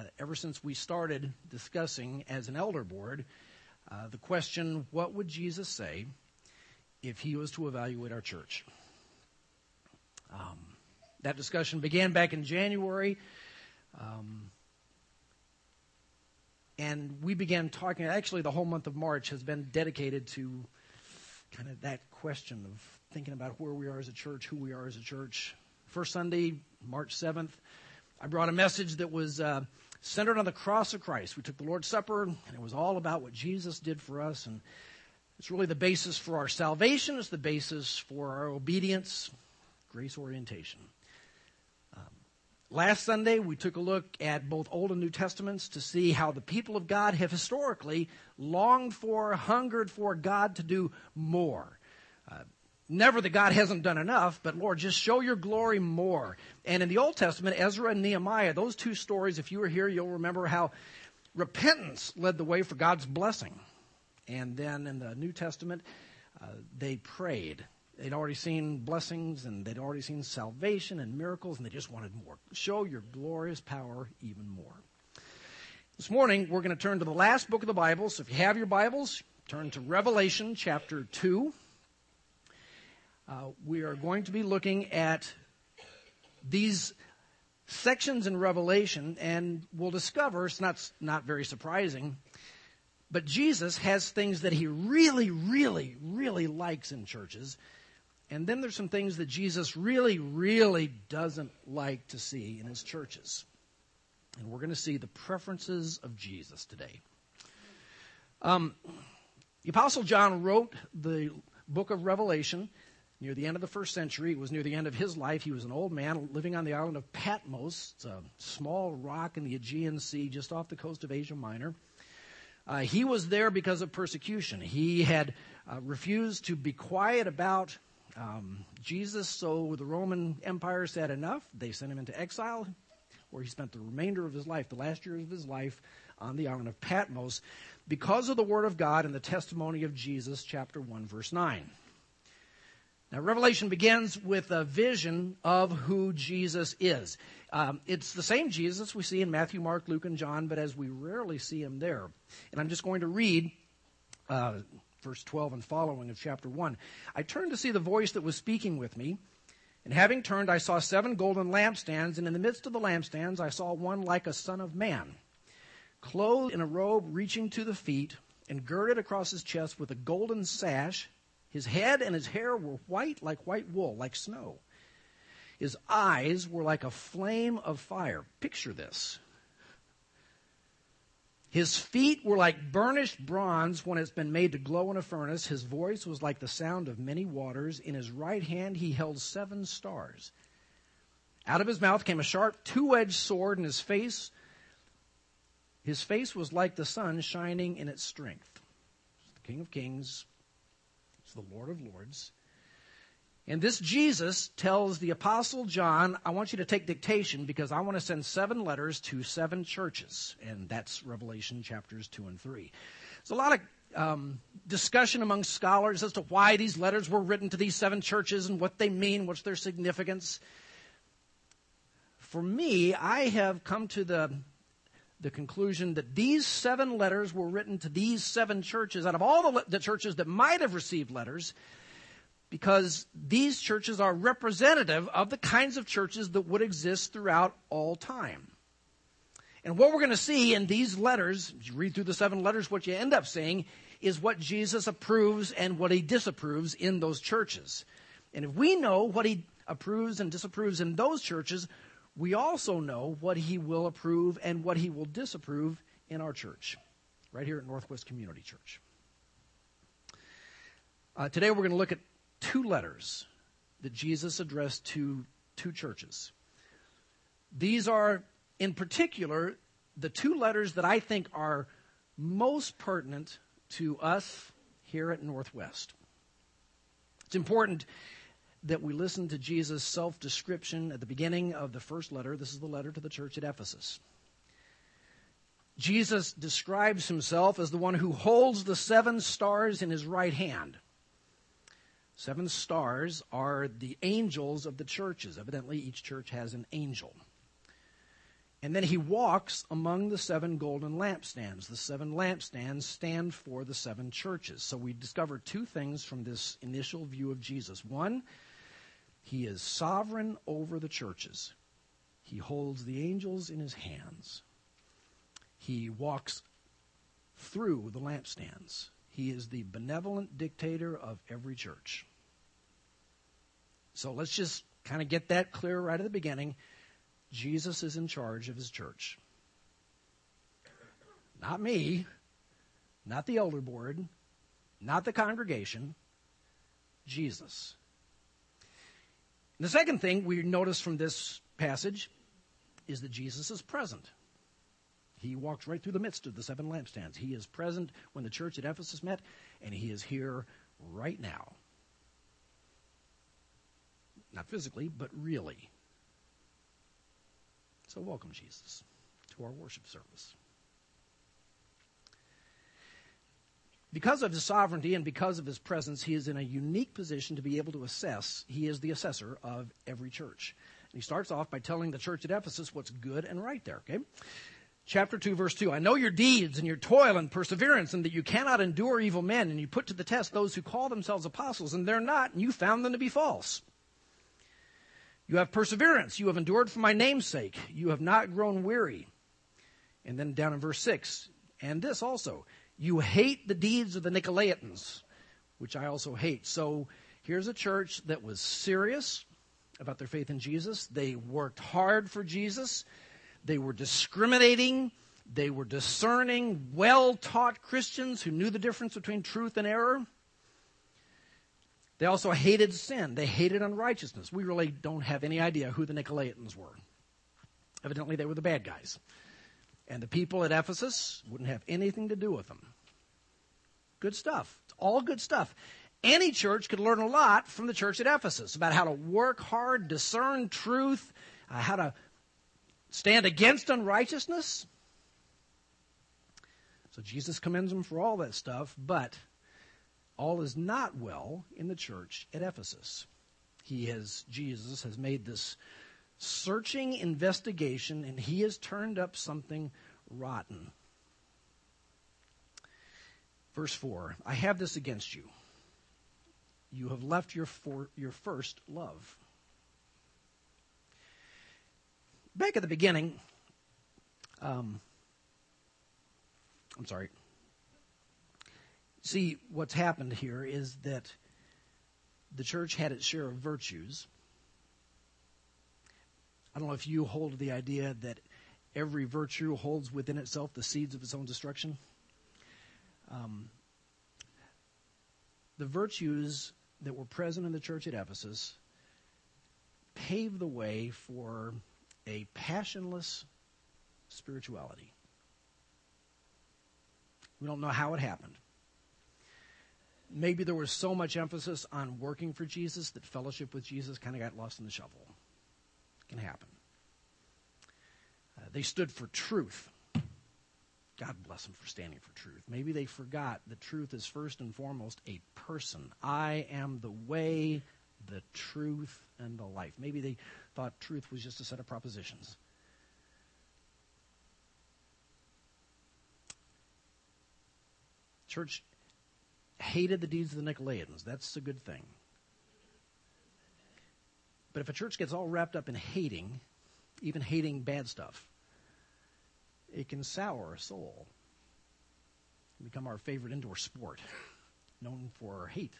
ever since we started discussing as an elder board the question, what would Jesus say if he was to evaluate our church? That discussion began back in January, and we began talking, actually the whole month of March has been dedicated to kind of that question of thinking about where we are as a church, who we are as a church. First Sunday, March 7th, I brought a message that was centered on the cross of Christ. We took the Lord's Supper, and it was all about what Jesus did for us, and it's really the basis for our salvation. It's the basis for our obedience, grace orientation. Last Sunday, we took a look at both Old and New Testaments to see how the people of God have historically longed for, hungered for God to do more. Never that God hasn't done enough, but Lord, just show your glory more. And in the Old Testament, Ezra and Nehemiah, those two stories, if you were here, you'll remember how repentance led the way for God's blessing. And then in the New Testament, they prayed. They'd already seen blessings and they'd already seen salvation and miracles, and they just wanted more. Show your glorious power even more. This morning, we're going to turn to the last book of the Bible. So if you have your Bibles, turn to Revelation chapter 2. We are going to be looking at these sections in Revelation, and we'll discover, it's not very surprising, but Jesus has things that he really, really, really likes in churches. And then there's some things that Jesus really, really doesn't like to see in his churches. And we're going to see the preferences of Jesus today. The Apostle John wrote the book of Revelation near the end of the first century. It was near the end of his life. He was an old man living on the island of Patmos. It's a small rock in the Aegean Sea just off the coast of Asia Minor. He was there because of persecution. He had refused to be quiet about Jesus, so the Roman Empire said enough. They sent him into exile, where he spent the remainder of his life, the last years of his life, on the island of Patmos, because of the Word of God and the testimony of Jesus, chapter 1, verse 9. Now, Revelation begins with a vision of who Jesus is. It's the same Jesus we see in Matthew, Mark, Luke, and John, but as we rarely see him there. And I'm just going to read verse 12 and following of chapter 1. I turned to see the voice that was speaking with me, and having turned, I saw 7 golden lampstands, and in the midst of the lampstands I saw one like a son of man, clothed in a robe reaching to the feet, and girded across his chest with a golden sash. His head and his hair were white like white wool, like snow. His eyes were like a flame of fire. Picture this. His feet were like burnished bronze when it's been made to glow in a furnace. His voice was like the sound of many waters. In his right hand he held 7 stars. Out of his mouth came a sharp 2-edged sword, and his face was like the sun shining in its strength. It's the King of Kings. It's the Lord of Lords. And this Jesus tells the Apostle John, I want you to take dictation because I want to send 7 letters to 7 churches. And that's Revelation chapters 2 and 3. There's a lot of discussion among scholars as to why these letters were written to these 7 churches and what they mean, what's their significance. For me, I have come to the conclusion that these 7 letters were written to these 7 churches out of all the churches that might have received letters, because these churches are representative of the kinds of churches that would exist throughout all time. And what we're going to see in these letters, if you read through the 7 letters, what you end up seeing is what Jesus approves and what he disapproves in those churches. And if we know what he approves and disapproves in those churches, we also know what he will approve and what he will disapprove in our church, right here at Northwest Community Church. Today we're going to look at 2 letters that Jesus addressed to 2 churches. These are, in particular, the 2 letters that I think are most pertinent to us here at Northwest. It's important that we listen to Jesus' self-description at the beginning of the first letter. This is the letter to the church at Ephesus. Jesus describes himself as the one who holds the 7 stars in his right hand. 7 stars are the angels of the churches. Evidently, each church has an angel. And then he walks among the 7 golden lampstands. The 7 lampstands stand for the 7 churches. So we discover 2 things from this initial view of Jesus. One, he is sovereign over the churches. He holds the angels in his hands. He walks through the lampstands. He is the benevolent dictator of every church. So let's just kind of get that clear right at the beginning. Jesus is in charge of his church. Not me, not the elder board, not the congregation, Jesus. And the second thing we notice from this passage is that Jesus is present. He walks right through the midst of the 7 lampstands. He is present when the church at Ephesus met, and he is here right now. Not physically, but really. So welcome, Jesus, to our worship service. Because of his sovereignty and because of his presence, he is in a unique position to be able to assess. He is the assessor of every church. And he starts off by telling the church at Ephesus what's good and right there, okay? Chapter 2, verse 2, I know your deeds and your toil and perseverance, and that you cannot endure evil men, and you put to the test those who call themselves apostles, and they're not, and you found them to be false. You have perseverance. You have endured for my name's sake. You have not grown weary. And then down in verse 6, and this also, you hate the deeds of the Nicolaitans, which I also hate. So here's a church that was serious about their faith in Jesus. They worked hard for Jesus. They were discriminating. They were discerning, well-taught Christians who knew the difference between truth and error. They also hated sin. They hated unrighteousness. We really don't have any idea who the Nicolaitans were. Evidently, they were the bad guys. And the people at Ephesus wouldn't have anything to do with them. Good stuff. It's all good stuff. Any church could learn a lot from the church at Ephesus about how to work hard, discern truth, how to stand against unrighteousness. So Jesus commends them for all that stuff, but all is not well in the church at Ephesus. Jesus has made this searching investigation, and he has turned up something rotten. Verse 4, I have this against you. You have left your first love. Back at the beginning, See, what's happened here is that the church had its share of virtues. I don't know if you hold the idea that every virtue holds within itself the seeds of its own destruction. The virtues that were present in the church at Ephesus paved the way for a passionless spirituality. We don't know how it happened. Maybe there was so much emphasis on working for Jesus that fellowship with Jesus kind of got lost in the shuffle. It can happen. They stood for truth. God bless them for standing for truth. Maybe they forgot that truth is first and foremost a person. I am the way, the truth, and the life. Maybe they thought truth was just a set of propositions. Church hated the deeds of the Nicolaitans. That's a good thing. But if a church gets all wrapped up in hating, even hating bad stuff, it can sour a soul. It can become our favorite indoor sport, known for hate.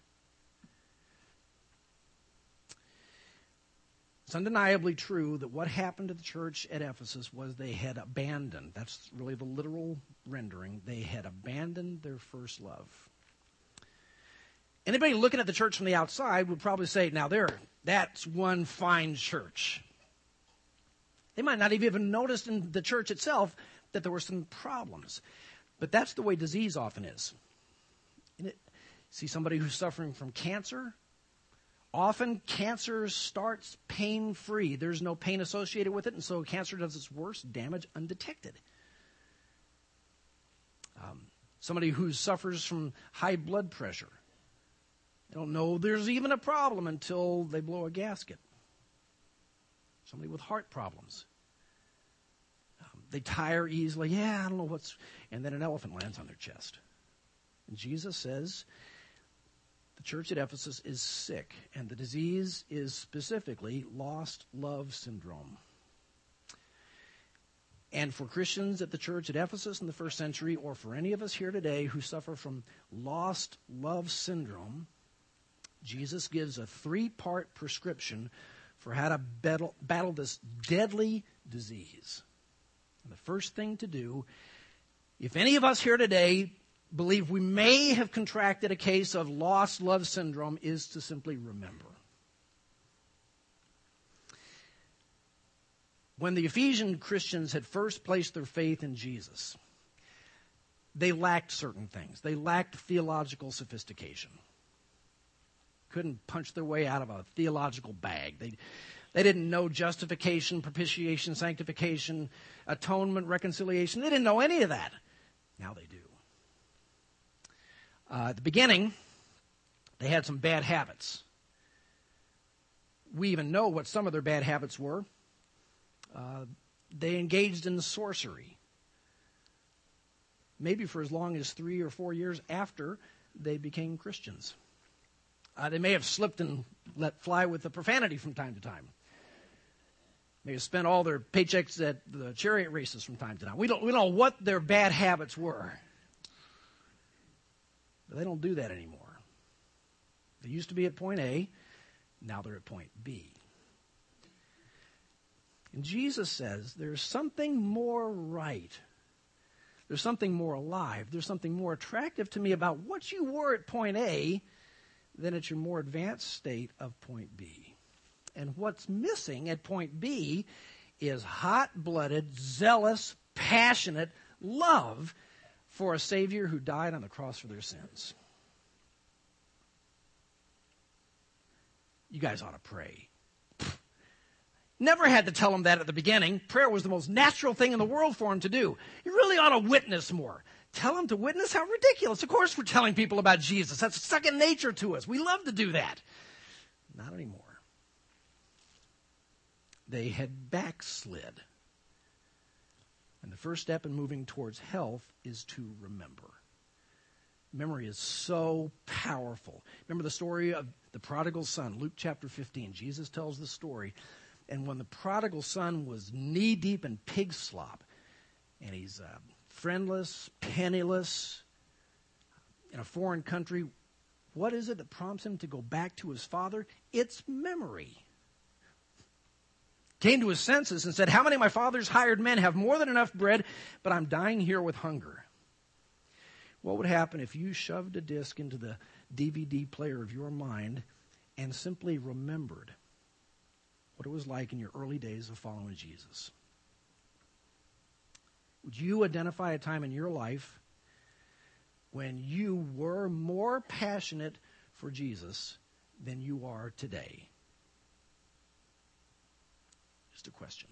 It's undeniably true that what happened to the church at Ephesus was they had abandoned, that's really the literal rendering, they had abandoned their first love. Anybody looking at the church from the outside would probably say, now that's one fine church. They might not have even noticed in the church itself that there were some problems. But that's the way disease often is. See somebody who's suffering from cancer? Often cancer starts pain-free. There's no pain associated with it, and so cancer does its worst damage undetected. Somebody who suffers from high blood pressure. They don't know there's even a problem until they blow a gasket. Somebody with heart problems. They tire easily. Yeah, I don't know what's... And then an elephant lands on their chest. And Jesus says the church at Ephesus is sick, and the disease is specifically lost love syndrome. And for Christians at the church at Ephesus in the first century, or for any of us here today who suffer from lost love syndrome, Jesus gives a 3-part prescription for how to battle this deadly disease. And the first thing to do, if any of us here today believe we may have contracted a case of lost love syndrome, is to simply remember. When the Ephesian Christians had first placed their faith in Jesus, they lacked certain things. They lacked theological sophistication. Couldn't punch their way out of a theological bag. They didn't know justification, propitiation, sanctification, atonement, reconciliation. They didn't know any of that. Now they do. At the beginning, they had some bad habits. We even know what some of their bad habits were. They engaged in sorcery, maybe for as long as 3 or 4 years after they became Christians. They may have slipped and let fly with the profanity from time to time. May have spent all their paychecks at the chariot races from time to time. We don't know what their bad habits were. But they don't do that anymore. They used to be at point A, now they're at point B. And Jesus says there's something more right. There's something more alive. There's something more attractive to me about what you were at point A than at your more advanced state of point B. And what's missing at point B is hot-blooded, zealous, passionate love for a Savior who died on the cross for their sins. You guys ought to pray. Never had to tell him that at the beginning. Prayer was the most natural thing in the world for him to do. You really ought to witness more. Tell him to witness? How ridiculous. Of course we're telling people about Jesus. That's second nature to us. We love to do that. Not anymore. They had backslid. And the first step in moving towards health is to remember. Memory is so powerful. Remember the story of the prodigal son, Luke chapter 15. Jesus tells the story. And when the prodigal son was knee-deep in pig slop, and he's friendless, penniless, in a foreign country, what is it that prompts him to go back to his father? It's memory. Came to his senses and said, how many of my father's hired men have more than enough bread, but I'm dying here with hunger? What would happen if you shoved a disc into the DVD player of your mind and simply remembered what it was like in your early days of following Jesus? Would you identify a time in your life when you were more passionate for Jesus than you are today? Just a question.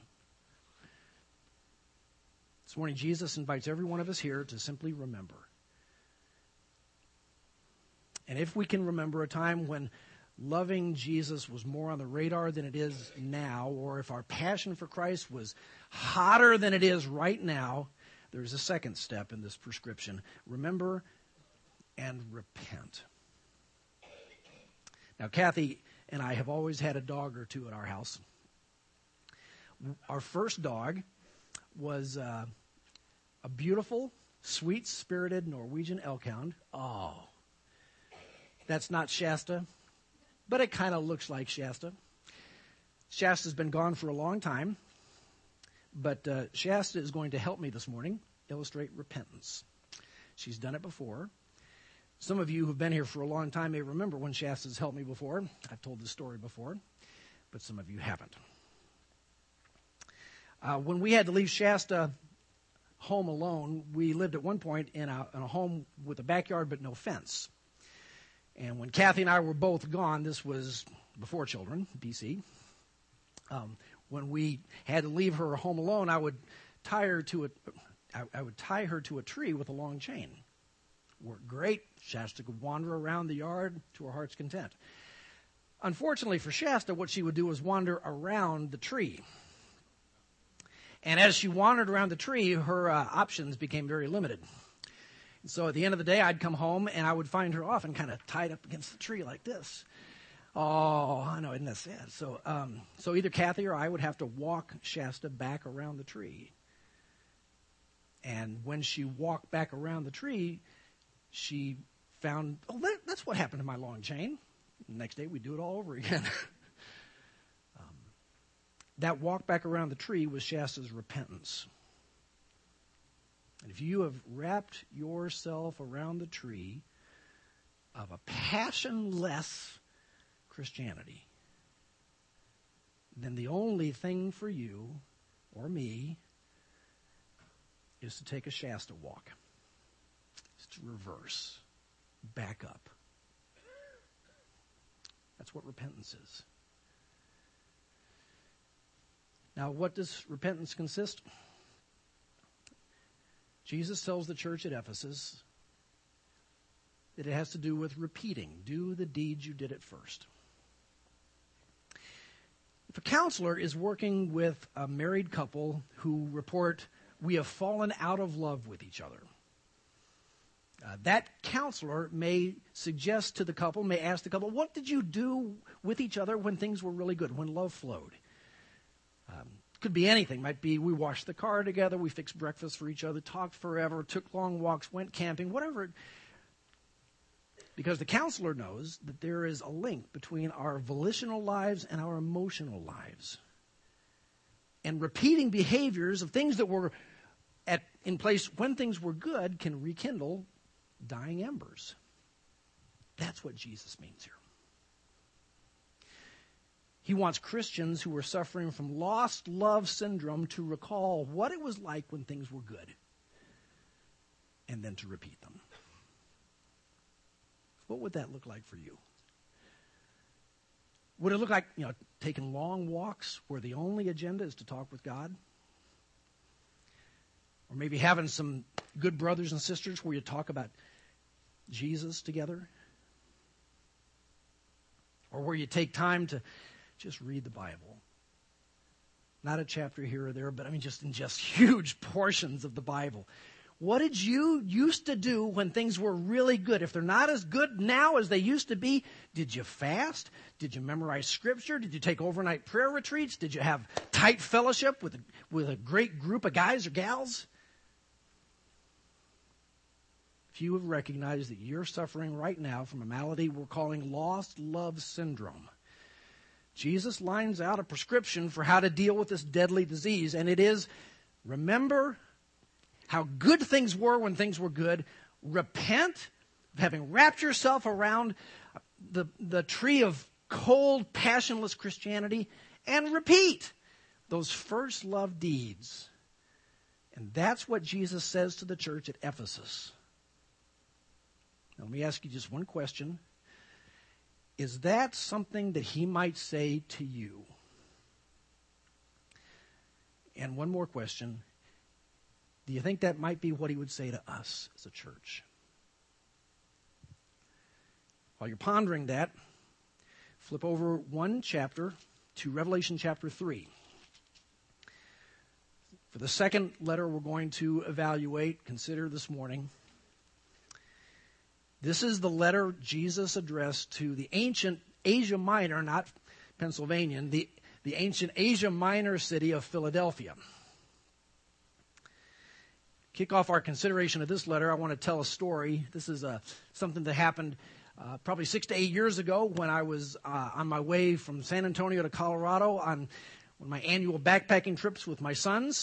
This morning, Jesus invites every one of us here to simply remember. And if we can remember a time when loving Jesus was more on the radar than it is now, or if our passion for Christ was hotter than it is right now, there's a second step in this prescription. Remember and repent. Now, Kathy and I have always had a dog or two at our house. Our first dog was a beautiful, sweet-spirited Norwegian elkhound. Oh, that's not Shasta, but it kind of looks like Shasta. Shasta's been gone for a long time, but Shasta is going to help me this morning illustrate repentance. She's done it before. Some of you who've been here for a long time may remember when Shasta's helped me before. I've told this story before, but some of you haven't. When we had to leave Shasta home alone, we lived at one point in a home with a backyard but no fence. And when Kathy and I were both gone, this was before children, BC. When we had to leave her home alone, I would tie her to a tree with a long chain. Worked great. Shasta could wander around the yard to her heart's content. Unfortunately for Shasta, what she would do was wander around the tree. And as she wandered around the tree, her options became very limited. And so at the end of the day, I'd come home and I would find her often kind of tied up against the tree like this. Oh, I know, isn't that sad? So either Kathy or I would have to walk Shasta back around the tree. And when she walked back around the tree, she found, that's what happened to my long chain. The next day we'd do it all over again. That walk back around the tree was Shasta's repentance. And if you have wrapped yourself around the tree of a passionless Christianity, then the only thing for you or me is to take a Shasta walk. It's to reverse, back up. That's what repentance is. Now, what does repentance consist? Jesus tells the church at Ephesus that it has to do with repeating. Do the deeds you did at first. If a counselor is working with a married couple who report, we have fallen out of love with each other, that counselor may suggest to the couple, may ask the couple, what did you do with each other when things were really good, when love flowed? Could be anything. Might be we washed the car together, we fixed breakfast for each other, talked forever, took long walks, went camping, whatever. Because the counselor knows that there is a link between our volitional lives and our emotional lives. And repeating behaviors of things that were in place when things were good can rekindle dying embers. That's what Jesus means here. He wants Christians who are suffering from lost love syndrome to recall what it was like when things were good and then to repeat them. What would that look like for you? Would it look like, taking long walks where the only agenda is to talk with God? Or maybe having some good brothers and sisters where you talk about Jesus together? Or where you take time to just read the Bible. Not a chapter here or there, but just in huge portions of the Bible. What did you used to do when things were really good? If they're not as good now as they used to be, did you fast? Did you memorize Scripture? Did you take overnight prayer retreats? Did you have tight fellowship with a great group of guys or gals? If you have recognized that you're suffering right now from a malady we're calling lost love syndrome, Jesus lines out a prescription for how to deal with this deadly disease, and it is, remember how good things were when things were good. Repent of having wrapped yourself around the tree of cold, passionless Christianity, and repeat those first love deeds. And that's what Jesus says to the church at Ephesus. Now, let me ask you just one question. Is that something that he might say to you? And one more question. Do you think that might be what he would say to us as a church? While you're pondering that, flip over one chapter to Revelation chapter 3. For the second letter we're going to consider this morning. This is the letter Jesus addressed to the ancient Asia Minor, not Pennsylvanian, the ancient Asia Minor city of Philadelphia. Kick off our consideration of this letter, I want to tell a story. This is something that happened probably 6 to 8 years ago when I was on my way from San Antonio to Colorado on one of my annual backpacking trips with my sons.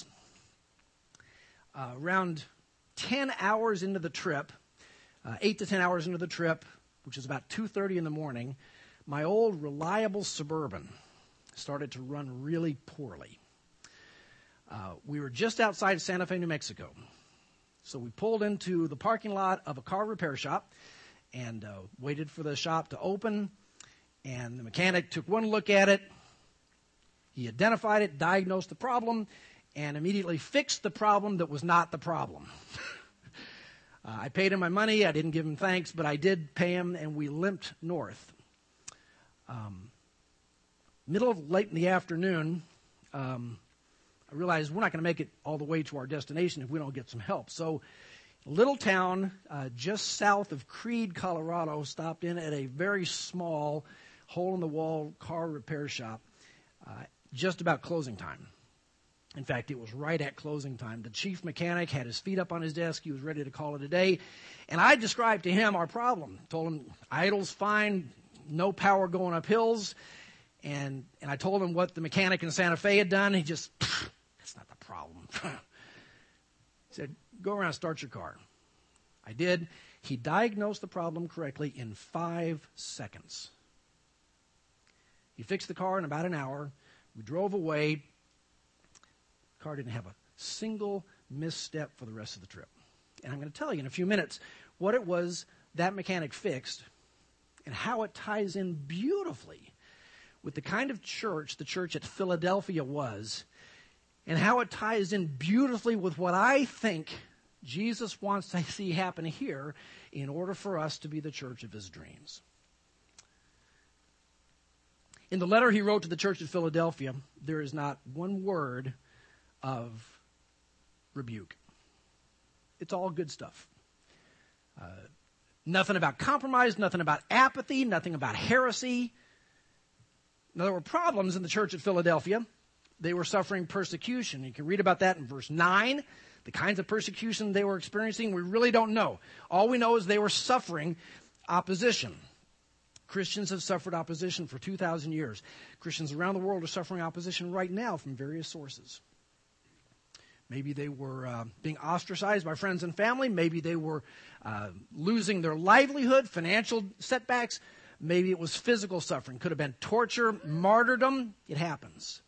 Around 10 hours into the trip, 8 to 10 hours into the trip, which is about 2:30 in the morning, my old reliable Suburban started to run really poorly. We were just outside Santa Fe, New Mexico. So we pulled into the parking lot of a car repair shop and waited for the shop to open. And the mechanic took one look at it. He identified it, diagnosed the problem, and immediately fixed the problem that was not the problem. I paid him my money. I didn't give him thanks, but I did pay him, and we limped north. Late in the afternoon, I realized we're not going to make it all the way to our destination if we don't get some help. So, a little town just south of Creede, Colorado, stopped in at a very small hole-in-the-wall car repair shop just about closing time. In fact, it was right at closing time. The chief mechanic had his feet up on his desk. He was ready to call it a day. And I described to him our problem. Told him idle's fine, no power going up hills. And I told him what the mechanic in Santa Fe had done. He just, that's not the problem. He said, go around and start your car. I did. He diagnosed the problem correctly in 5 seconds. He fixed the car in about an hour. We drove away. The car didn't have a single misstep for the rest of the trip. And I'm going to tell you in a few minutes what it was that mechanic fixed and how it ties in beautifully with the kind of church the church at Philadelphia was, and how it ties in beautifully with what I think Jesus wants to see happen here in order for us to be the church of his dreams. In the letter he wrote to the church at Philadelphia, there is not one word of rebuke. It's all good stuff. Nothing about compromise, nothing about apathy, nothing about heresy. Now, there were problems in the church at Philadelphia. They were suffering persecution. You can read about that in verse 9. The kinds of persecution they were experiencing, we really don't know. All we know is they were suffering opposition. Christians have suffered opposition for 2,000 years. Christians around the world are suffering opposition right now from various sources. Maybe they were being ostracized by friends and family. Maybe they were losing their livelihood, financial setbacks. Maybe it was physical suffering. Could have been torture, martyrdom. It happens.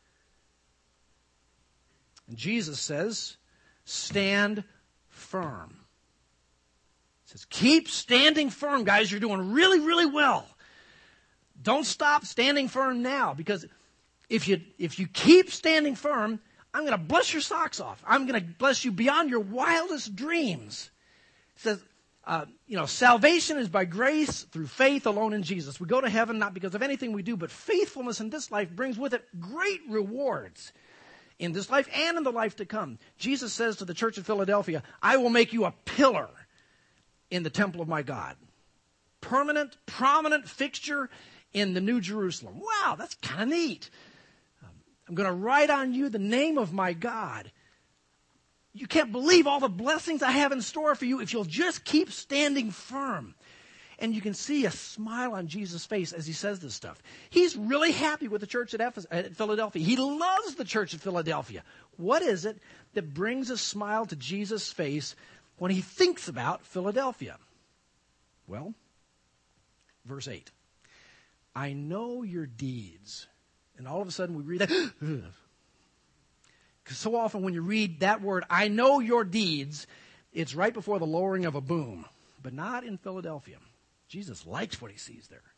And Jesus says, stand firm. He says, keep standing firm, guys. You're doing really, really well. Don't stop standing firm now, because if you keep standing firm, I'm going to bless your socks off. I'm going to bless you beyond your wildest dreams. It says, salvation is by grace through faith alone in Jesus. We go to heaven not because of anything we do, but faithfulness in this life brings with it great rewards in this life and in the life to come. Jesus says to the church of Philadelphia, I will make you a pillar in the temple of my God. Permanent, prominent fixture in the New Jerusalem. Wow, that's kind of neat. I'm going to write on you the name of my God. You can't believe all the blessings I have in store for you if you'll just keep standing firm. And you can see a smile on Jesus' face as he says this stuff. He's really happy with the church at Philadelphia. He loves the church at Philadelphia. What is it that brings a smile to Jesus' face when he thinks about Philadelphia? Well, verse 8. I know your deeds. And all of a sudden we read that. Because so often when you read that word, I know your deeds, it's right before the lowering of a boom. But not in Philadelphia. Jesus likes what he sees there.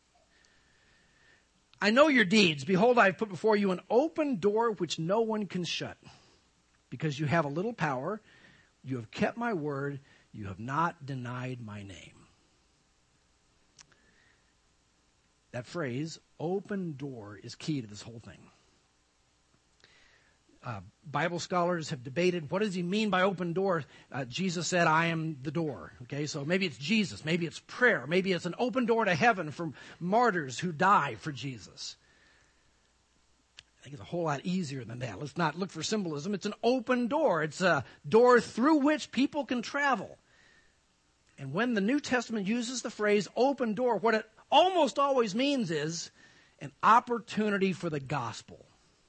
I know your deeds. Behold, I have put before you an open door which no one can shut. Because you have a little power, you have kept my word, you have not denied my name. That phrase, open door, is key to this whole thing. Bible scholars have debated, what does he mean by open door? Jesus said, I am the door. Okay, so maybe it's Jesus, maybe it's prayer, maybe it's an open door to heaven for martyrs who die for Jesus. I think it's a whole lot easier than that. Let's not look for symbolism. It's an open door. It's a door through which people can travel. And when the New Testament uses the phrase open door, what it almost always means is an opportunity for the gospel.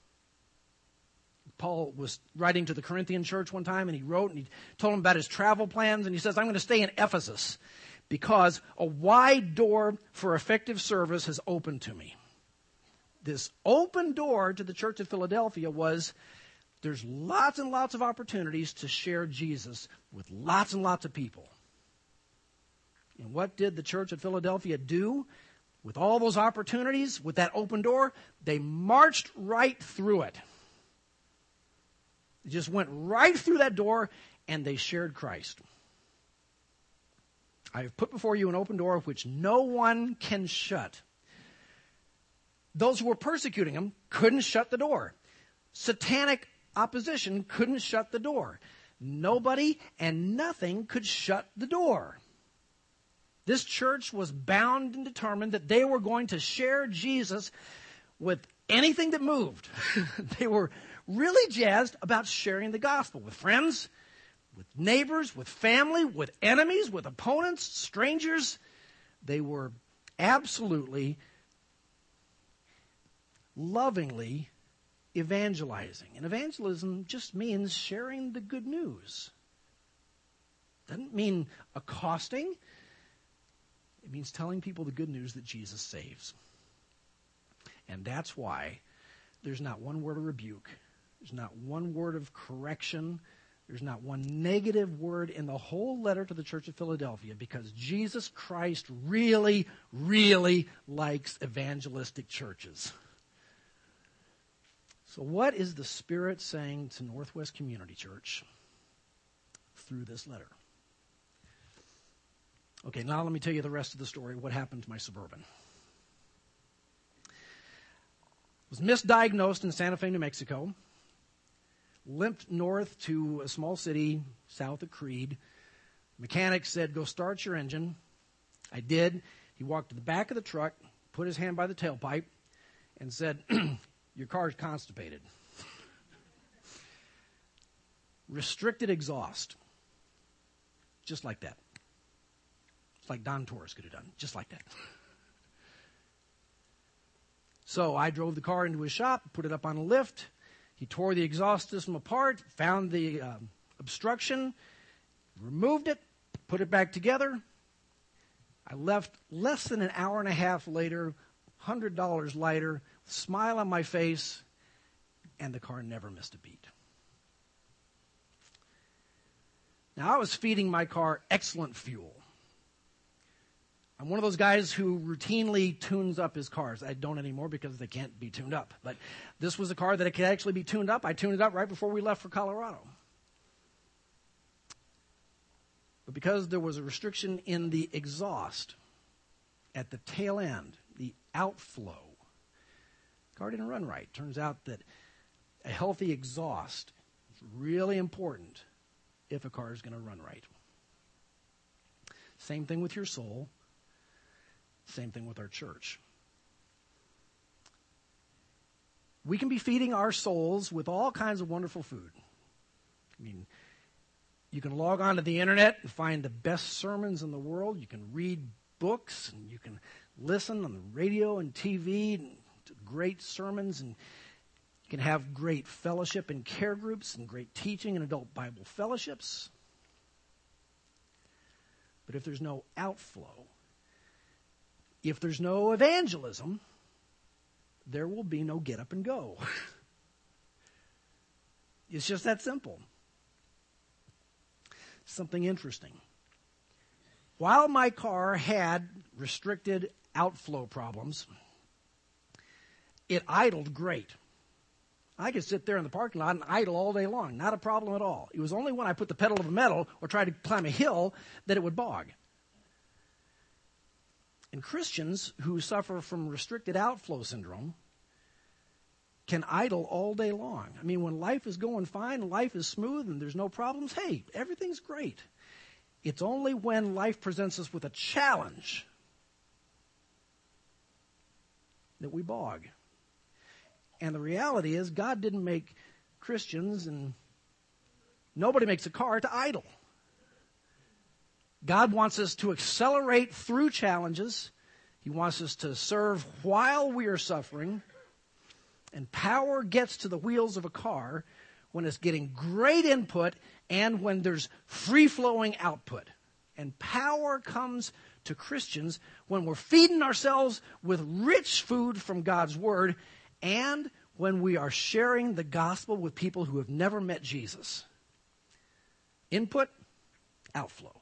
Paul was writing to the Corinthian church one time, and he wrote and he told them about his travel plans, and he says, I'm going to stay in Ephesus because a wide door for effective service has opened to me. This open door to the church of Philadelphia was, there's lots and lots of opportunities to share Jesus with lots and lots of people. And what did the church at Philadelphia do with all those opportunities, with that open door? They marched right through it. They just went right through that door, and they shared Christ. I have put before you an open door which no one can shut. Those who were persecuting him couldn't shut the door. Satanic opposition couldn't shut the door. Nobody and nothing could shut the door. This church was bound and determined that they were going to share Jesus with anything that moved. They were really jazzed about sharing the gospel with friends, with neighbors, with family, with enemies, with opponents, strangers. They were absolutely, lovingly evangelizing. And evangelism just means sharing the good news. Doesn't mean accosting. It means telling people the good news that Jesus saves. And that's why there's not one word of rebuke. There's not one word of correction. There's not one negative word in the whole letter to the Church of Philadelphia, because Jesus Christ really, really likes evangelistic churches. So what is the Spirit saying to Northwest Community Church through this letter? Okay, now let me tell you the rest of the story, what happened to my Suburban. Was misdiagnosed in Santa Fe, New Mexico. Limped north to a small city south of Creede. Mechanic said, go start your engine. I did. He walked to the back of the truck, put his hand by the tailpipe, and said, your car's constipated. Restricted exhaust. Just like that. It's like Don Torres could have done. Just like that. So I drove the car into his shop, put it up on a lift. He tore the exhaust system apart, found the obstruction, removed it, put it back together. I left less than an hour and a half later, $100 lighter, smile on my face, and the car never missed a beat. Now, I was feeding my car excellent fuel. I'm one of those guys who routinely tunes up his cars. I don't anymore because they can't be tuned up. But this was a car that it could actually be tuned up. I tuned it up right before we left for Colorado. But because there was a restriction in the exhaust at the tail end, the outflow, the car didn't run right. Turns out that a healthy exhaust is really important if a car is going to run right. Same thing with your soul. Same thing with our church. We can be feeding our souls with all kinds of wonderful food. I mean, you can log on to the internet and find the best sermons in the world. You can read books, and you can listen on the radio and TV to great sermons, and you can have great fellowship and care groups and great teaching and adult Bible fellowships. But if there's no outflow, if there's no evangelism, there will be no get up and go. It's just that simple. Something interesting. While my car had restricted outflow problems, it idled great. I could sit there in the parking lot and idle all day long. Not a problem at all. It was only when I put the pedal to the metal or tried to climb a hill that it would bog. And Christians who suffer from restricted outflow syndrome can idle all day long. I mean, when life is going fine, life is smooth, and there's no problems, hey, everything's great. It's only when life presents us with a challenge that we bog. And the reality is, God didn't make Christians, and nobody makes a car to idle. God wants us to accelerate through challenges. He wants us to serve while we are suffering. And power gets to the wheels of a car when it's getting great input and when there's free-flowing output. And power comes to Christians when we're feeding ourselves with rich food from God's Word and when we are sharing the gospel with people who have never met Jesus. Input, outflow.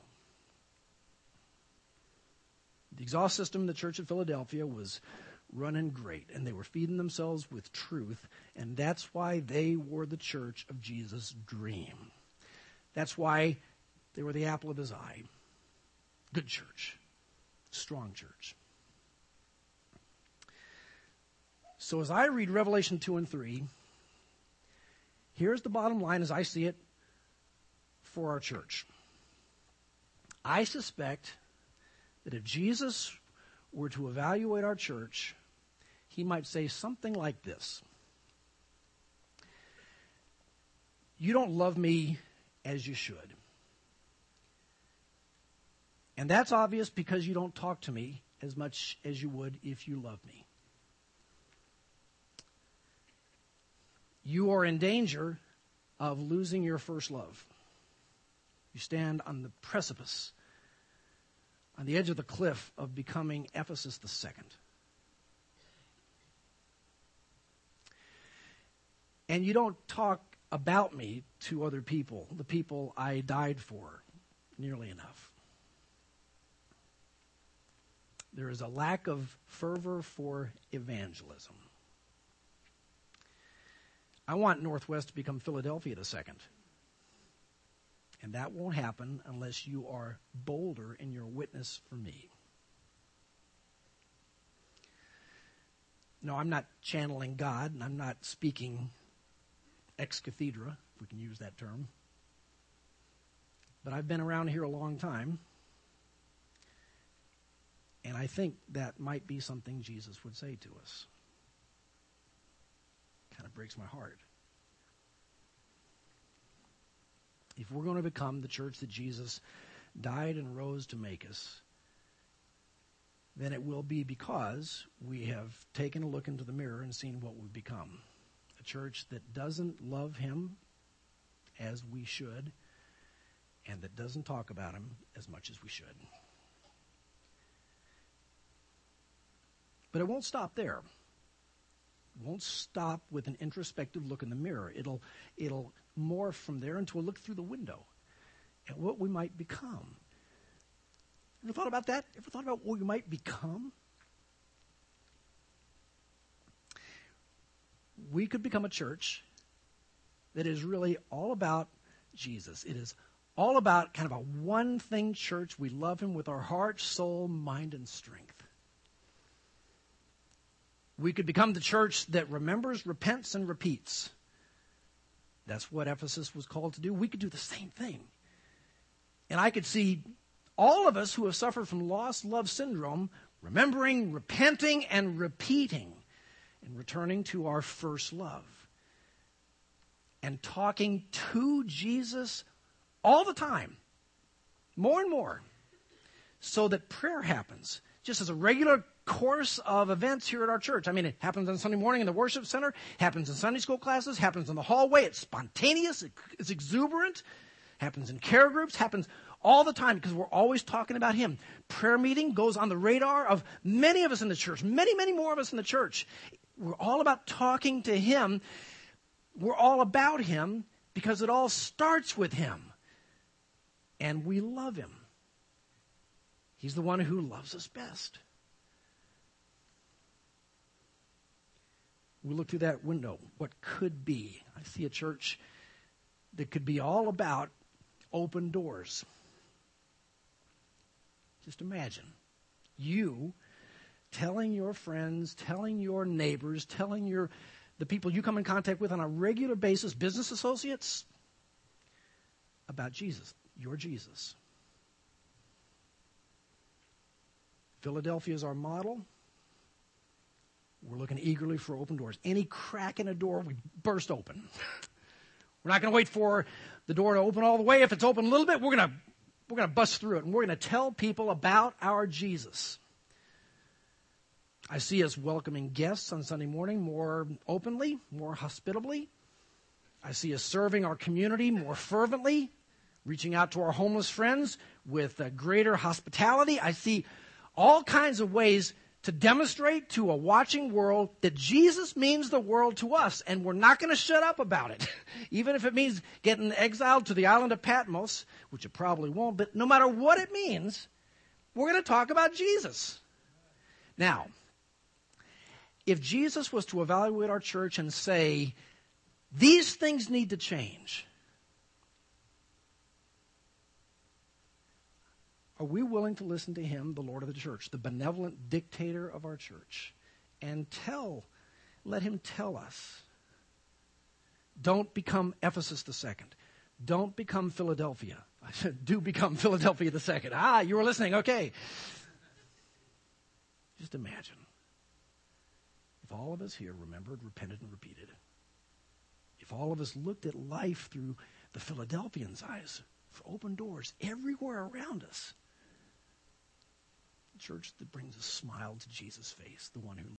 The exhaust system in the Church of Philadelphia was running great, and they were feeding themselves with truth, and that's why they were the church of Jesus' dream. That's why they were the apple of his eye. Good church. Strong church. So as I read Revelation 2 and 3, Here's the bottom line as I see it for our church. I suspect that if Jesus were to evaluate our church, he might say something like this. You don't love me as you should. And that's obvious because you don't talk to me as much as you would if you loved me. You are in danger of losing your first love. You stand on the precipice, on the edge of the cliff of becoming Ephesus II. And you don't talk about me to other people, the people I died for, nearly enough. There is a lack of fervor for evangelism. I want Northwest to become Philadelphia II. And that won't happen unless you are bolder in your witness for me. No, I'm not channeling God, and I'm not speaking ex cathedra, if we can use that term. But I've been around here a long time, and I think that might be something Jesus would say to us. Kind of breaks my heart. If we're going to become the church that Jesus died and rose to make us, then it will be because we have taken a look into the mirror and seen what we've become. A church that doesn't love him as we should, and that doesn't talk about him as much as we should. But it won't stop there. It won't stop with an introspective look in the mirror. It'll morph from there into a look through the window at what we might become. Ever thought about that? Ever thought about what we might become? We could become a church that is really all about Jesus. It is all about kind of a one-thing church. We love him with our heart, soul, mind, and strength. We could become the church that remembers, repents, and repeats. That's what Ephesus was called to do. We could do the same thing. And I could see all of us who have suffered from lost love syndrome remembering, repenting, and repeating, and returning to our first love. And talking to Jesus all the time, more and more, so that prayer happens just as a regular course of events here at our church. I mean, it happens on Sunday morning in the worship center, happens in Sunday school classes, happens in the hallway. It's spontaneous, it's exuberant, happens in care groups, happens all the time because we're always talking about him. Prayer meeting goes on the radar of many of us in the church, many, many more of us in the church. We're all about talking to him. We're all about him because it all starts with him. And we love him. He's the one who loves us best. We look through that window, what could be. I see a church that could be all about open doors. Just imagine you telling your friends, telling your neighbors, telling the people you come in contact with on a regular basis, business associates, about Jesus, your Jesus. Philadelphia is our model. We're looking eagerly for open doors. Any crack in a door, we burst open. We're not going to wait for the door to open all the way. If it's open a little bit, we're going to bust through it, and we're going to tell people about our Jesus. I see us welcoming guests on Sunday morning more openly, more hospitably. I see us serving our community more fervently, reaching out to our homeless friends with greater hospitality. I see all kinds of ways to demonstrate to a watching world that Jesus means the world to us, and we're not going to shut up about it, even if it means getting exiled to the island of Patmos, which it probably won't, but no matter what it means, we're going to talk about Jesus. Now, if Jesus was to evaluate our church and say, these things need to change, are we willing to listen to him, the Lord of the church, the benevolent dictator of our church, and let him tell us Don't become Ephesus the second. Don't become Philadelphia. I said, do become Philadelphia the second. You were listening. Okay. Just imagine if all of us here remembered, repented, and repeated. If all of us looked at life through the Philadelphians' eyes, for open doors everywhere around us. A church that brings a smile to Jesus' face, the one who